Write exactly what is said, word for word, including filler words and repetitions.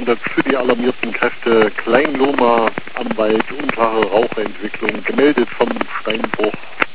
dreihundert für die alarmierten Kräfte Klein-Lohmar am Wald, unklare Rauchentwicklung, gemeldet vom Steinbruch